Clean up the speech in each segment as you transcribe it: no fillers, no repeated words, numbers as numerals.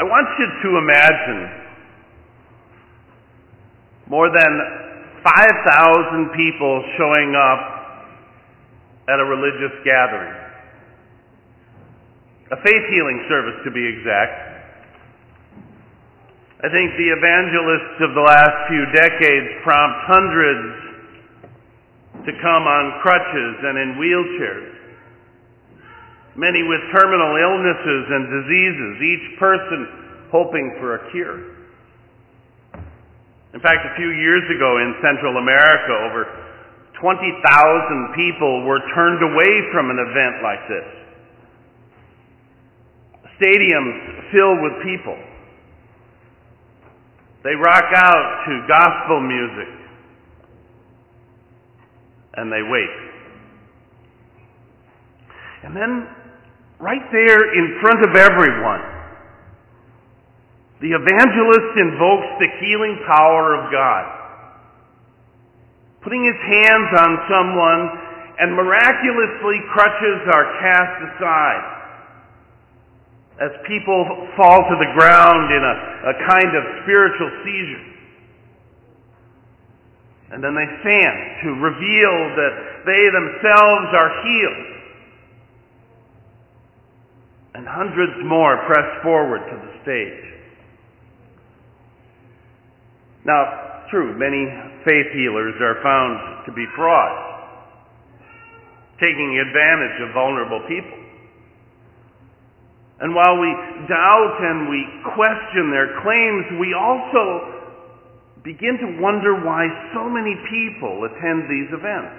want you to imagine more than 5,000 people showing up at a religious gathering. A faith healing service, to be exact. I think the evangelists of the last few decades prompt hundreds to come on crutches and in wheelchairs. Many with terminal illnesses and diseases, each person hoping for a cure. In fact, a few years ago in Central America, over 20,000 people were turned away from an event like this. Stadiums filled with people. They rock out to gospel music, and they wait. And then, right there in front of everyone, the evangelist invokes the healing power of God, putting his hands on someone, and miraculously crutches are cast aside as people fall to the ground in a kind of spiritual seizure. And then they stand to reveal that they themselves are healed. And hundreds more press forward to the stage. Now, true, many faith healers are found to be frauds, taking advantage of vulnerable people. And while we doubt and we question their claims, we also begin to wonder why so many people attend these events.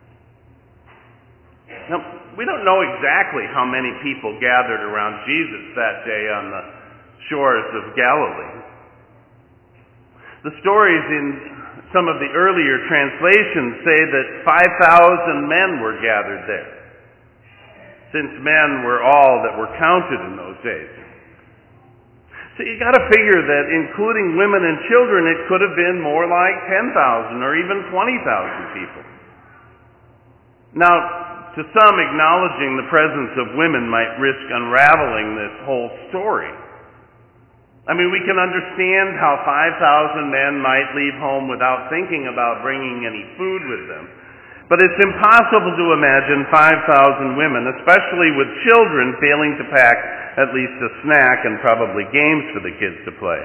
Now, we don't know exactly how many people gathered around Jesus that day on the shores of Galilee. The stories in some of the earlier translations say that 5,000 men were gathered there, since men were all that were counted in those days. So you got to figure that including women and children, it could have been more like 10,000 or even 20,000 people. Now, to some, acknowledging the presence of women might risk unraveling this whole story. I mean, we can understand how 5,000 men might leave home without thinking about bringing any food with them. But it's impossible to imagine 5,000 women, especially with children, failing to pack at least a snack and probably games for the kids to play.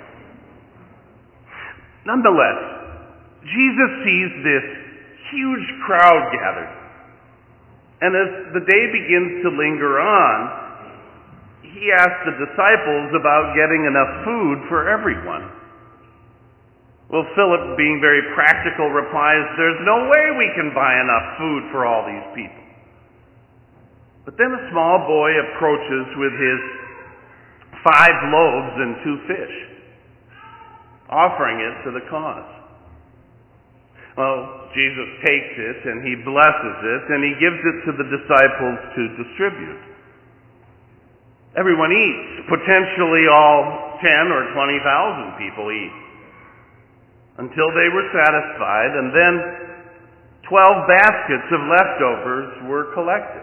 Nonetheless, Jesus sees this huge crowd gathered. And as the day begins to linger on, he asks the disciples about getting enough food for everyone. Well, Philip, being very practical, replies, "There's no way we can buy enough food for all these people." But then a small boy approaches with his 5 loaves and 2 fish, offering it to the cause. Well, Jesus takes it and he blesses it and he gives it to the disciples to distribute. Everyone eats. Potentially all 10 or 20,000 people eat, until they were satisfied, and then 12 baskets of leftovers were collected.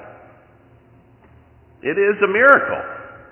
It is a miracle.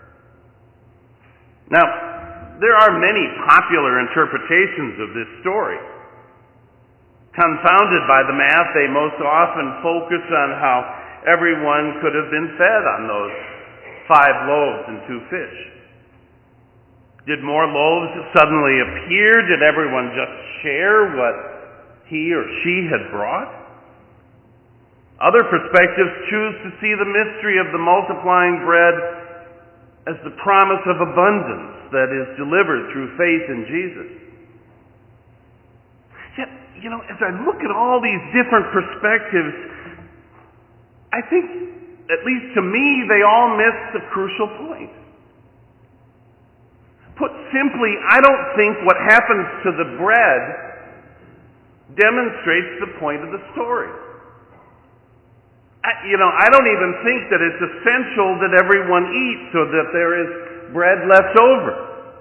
Now, there are many popular interpretations of this story. Confounded by the math, they most often focus on how everyone could have been fed on those 5 loaves and 2 fish. Did more loaves suddenly appear? Did everyone just share what he or she had brought? Other perspectives choose to see the mystery of the multiplying bread as the promise of abundance that is delivered through faith in Jesus. Yet, as I look at all these different perspectives, I think, at least to me, they all miss the crucial point. Put simply, I don't think what happens to the bread demonstrates the point of the story. I don't even think that it's essential that everyone eat so that there is bread left over.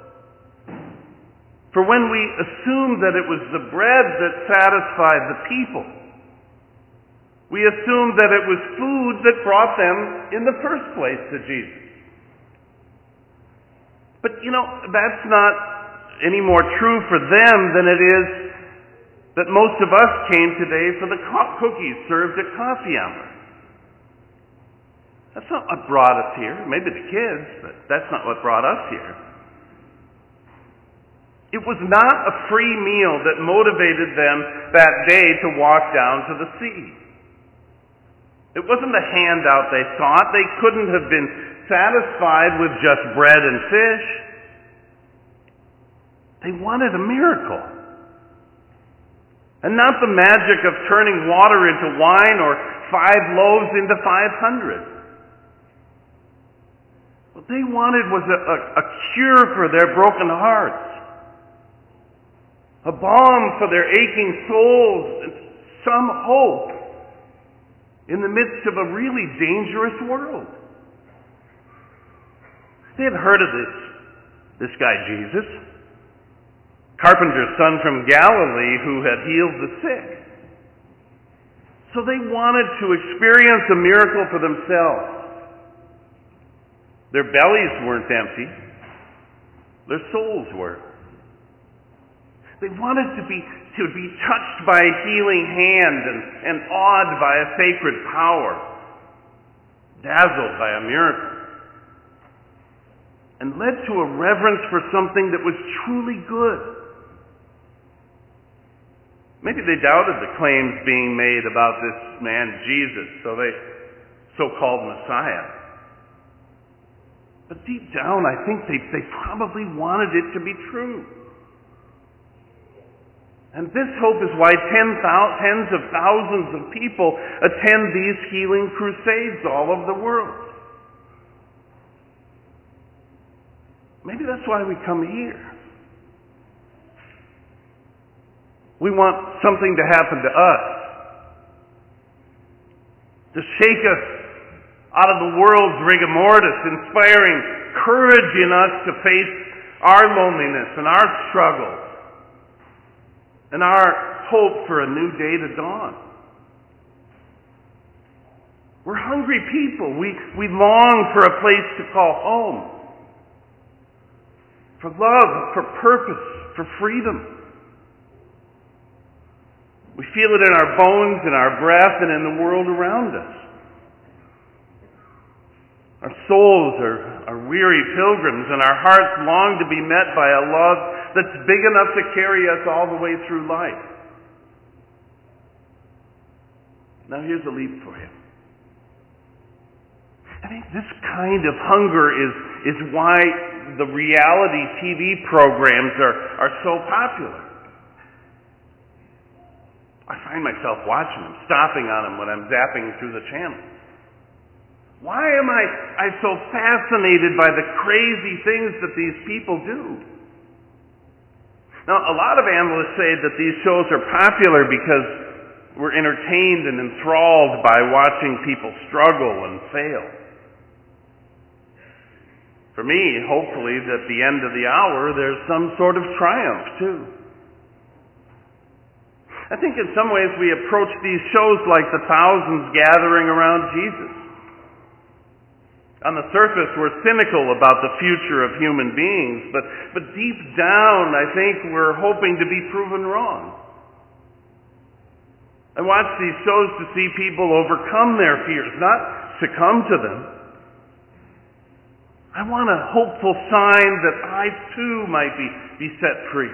For when we assume that it was the bread that satisfied the people, we assume that it was food that brought them in the first place to Jesus. But that's not any more true for them than it is that most of us came today for the cookies served at coffee hour. That's not what brought us here. Maybe the kids, but that's not what brought us here. It was not a free meal that motivated them that day to walk down to the sea. It wasn't a handout they sought. They couldn't have been satisfied with just bread and fish. They wanted a miracle. And not the magic of turning water into wine or 5 loaves into 500. What they wanted was a cure for their broken hearts. A balm for their aching souls, and some hope in the midst of a really dangerous world. They had heard of this guy Jesus, carpenter's son from Galilee who had healed the sick. So they wanted to experience a miracle for themselves. Their bellies weren't empty. Their souls were. They wanted to be touched by a healing hand and awed by a sacred power, dazzled by a miracle, and led to a reverence for something that was truly good. Maybe they doubted the claims being made about this man Jesus, so-called Messiah. But deep down, I think they probably wanted it to be true. And this hope is why tens of thousands of people attend these healing crusades all over the world. Maybe that's why we come here. We want something to happen to us, to shake us out of the world's rigor mortis, inspiring courage in us to face our loneliness and our struggles, and our hope for a new day to dawn. We're hungry people. We long for a place to call home, for love, for purpose, for freedom. We feel it in our bones, in our breath, and in the world around us. Our souls are weary pilgrims, and our hearts long to be met by a love that's big enough to carry us all the way through life. Now here's a leap for you. I think this kind of hunger is why the reality TV programs are so popular. I find myself watching them, stopping on them when I'm zapping through the channel. Why am I so fascinated by the crazy things that these people do? Now, a lot of analysts say that these shows are popular because we're entertained and enthralled by watching people struggle and fail. For me, hopefully, at the end of the hour, there's some sort of triumph, too. I think in some ways we approach these shows like the thousands gathering around Jesus. On the surface, we're cynical about the future of human beings, but deep down, I think we're hoping to be proven wrong. I watch these shows to see people overcome their fears, not succumb to them. I want a hopeful sign that I too might be set free.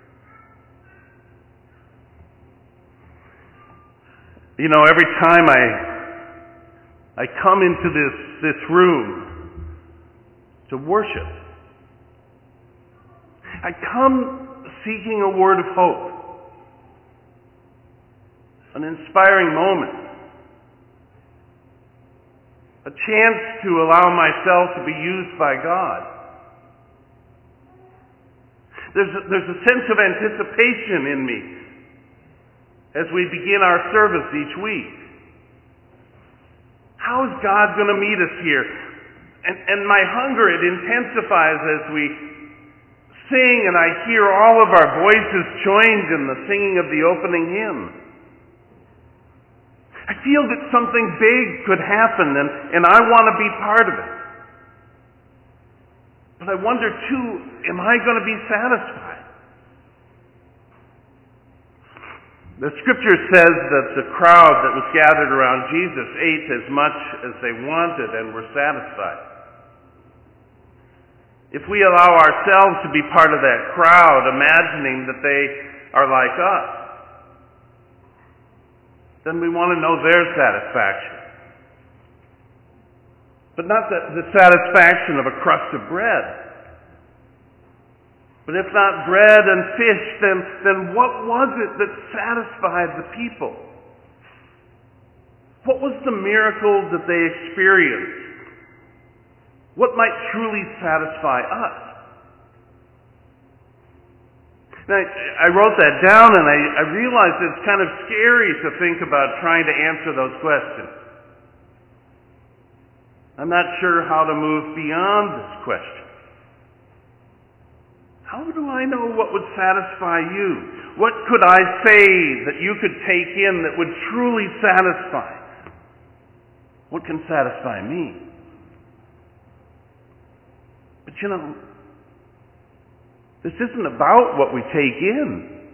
You know, every time I come into this room to worship, I come seeking a word of hope, an inspiring moment, a chance to allow myself to be used by God. There's a sense of anticipation in me as we begin our service each week. How is God going to meet us here? And my hunger, it intensifies as we sing and I hear all of our voices joined in the singing of the opening hymn. I feel that something big could happen and I want to be part of it. But But I wonder too, am I going to be satisfied? The scripture says that the crowd that was gathered around Jesus ate as much as they wanted and were satisfied. If we allow ourselves to be part of that crowd, imagining that they are like us, then we want to know their satisfaction. But not the satisfaction of a crust of bread. But if not bread and fish, then what was it that satisfied the people? What was the miracle that they experienced? What might truly satisfy us? Now, I wrote that down and I realized it's kind of scary to think about trying to answer those questions. I'm not sure how to move beyond this question. How do I know what would satisfy you? What could I say that you could take in that would truly satisfy? What can satisfy me? But you know, this isn't about what we take in.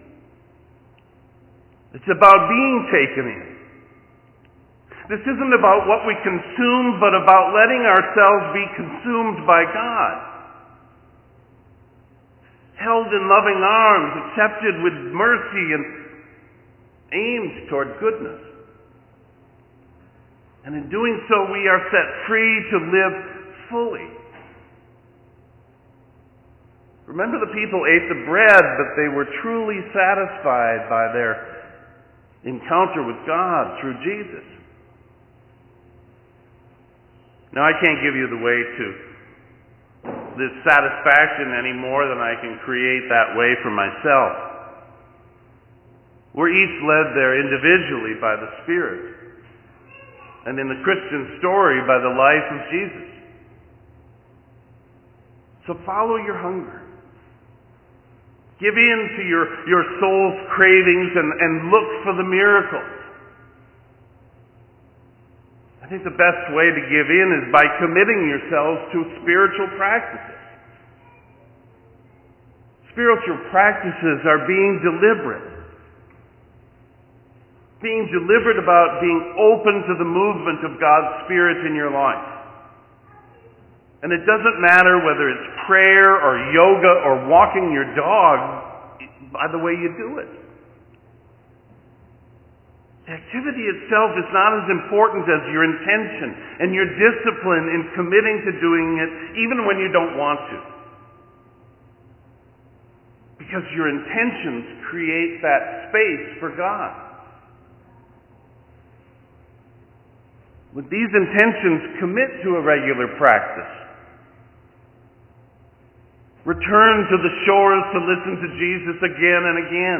It's about being taken in. This isn't about what we consume, but about letting ourselves be consumed by God. Held in loving arms, accepted with mercy, and aimed toward goodness. And in doing so, we are set free to live fully. Remember, the people ate the bread, but they were truly satisfied by their encounter with God through Jesus. Now, I can't give you the way to this satisfaction any more than I can create that way for myself. We're each led there individually by the Spirit, and in the Christian story by the life of Jesus. So follow your hunger. Give in to your soul's cravings and look for the miracles. I think the best way to give in is by committing yourselves to spiritual practices. Spiritual practices are being deliberate. Being deliberate about being open to the movement of God's Spirit in your life. And it doesn't matter whether it's prayer or yoga or walking your dog by the way you do it. The activity itself is not as important as your intention and your discipline in committing to doing it even when you don't want to. Because your intentions create that space for God. With these intentions, commit to a regular practice. Return to the shores to listen to Jesus again and again.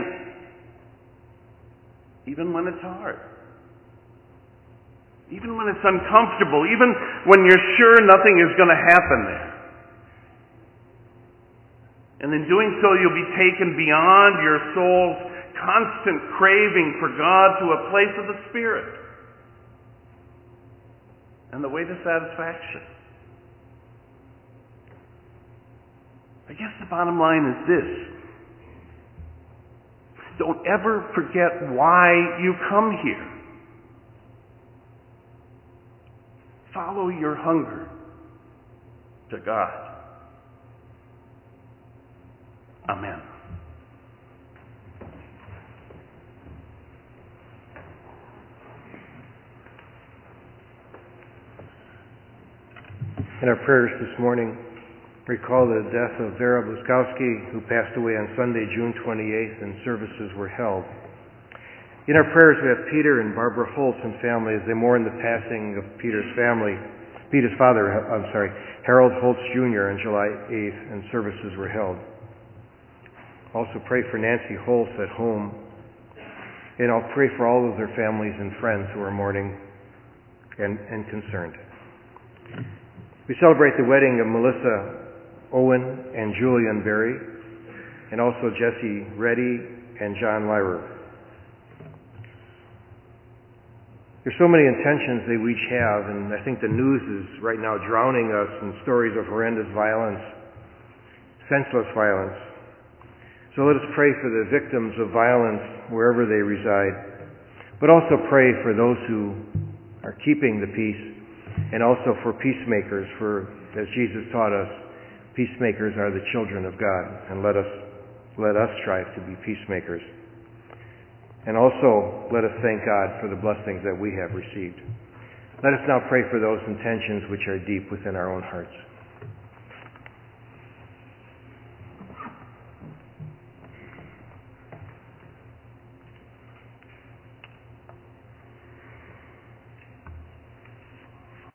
Even when it's hard. Even when it's uncomfortable. Even when you're sure nothing is going to happen there. And in doing so, you'll be taken beyond your soul's constant craving for God to a place of the Spirit. And the way to satisfaction. I guess the bottom line is this. Don't ever forget why you come here. Follow your hunger to God. Amen. In our prayers this morning, recall the death of Vera Buskowski, who passed away on Sunday, June 28th, and services were held. In our prayers, we have Peter and Barbara Holtz and family as they mourn the passing of Peter's father, Harold Holtz Jr. on July 8th, and services were held. Also pray for Nancy Holtz at home, and I'll pray for all of their families and friends who are mourning and concerned. We celebrate the wedding of Melissa Owen and Julian Berry, and also Jesse Reddy and John Lyra. There's so many intentions that we each have, and I think the news is right now drowning us in stories of horrendous violence senseless violence. So let us pray for the victims of violence wherever they reside, but also pray for those who are keeping the peace, and also for peacemakers, for, as Jesus taught us, peacemakers are the children of God, and let us strive to be peacemakers. And also, let us thank God for the blessings that we have received. Let us now pray for those intentions which are deep within our own hearts.